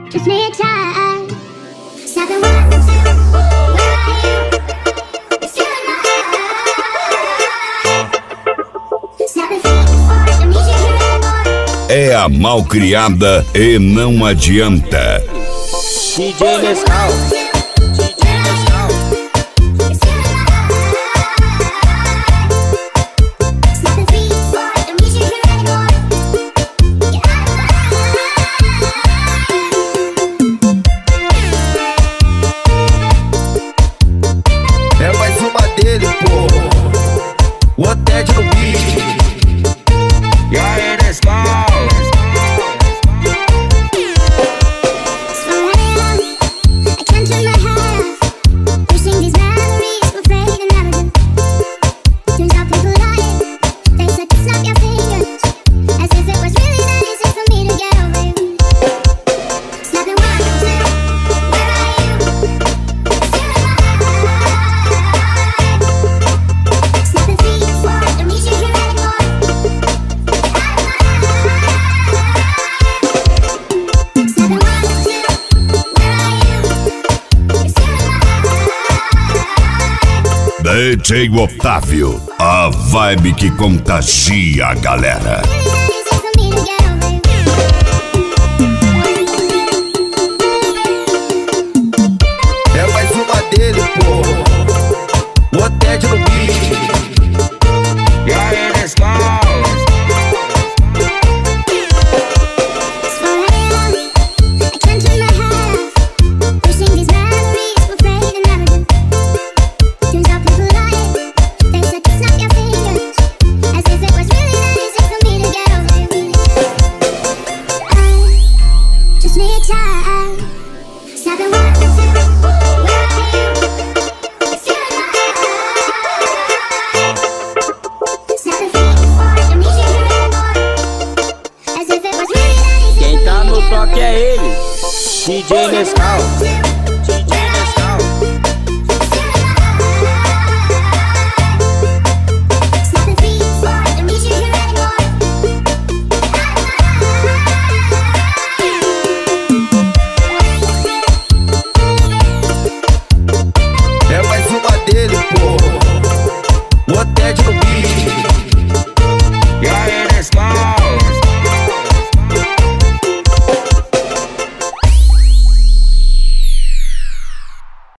Just need time. Snapping 1, 2, where are you? It's you and I. Snapping 3, 4, don't need you here anymore. É a malcriada e não adianta. DJ Nescau. É mais uma dele, pô. O Oted no beat. E aí, Nescau? DJ Otávio, a vibe que contagia a galera. É mais uma dele, pô. O Oted no beat. E aí, Nescau? Quem tá no toque é ele, DJ Nescau.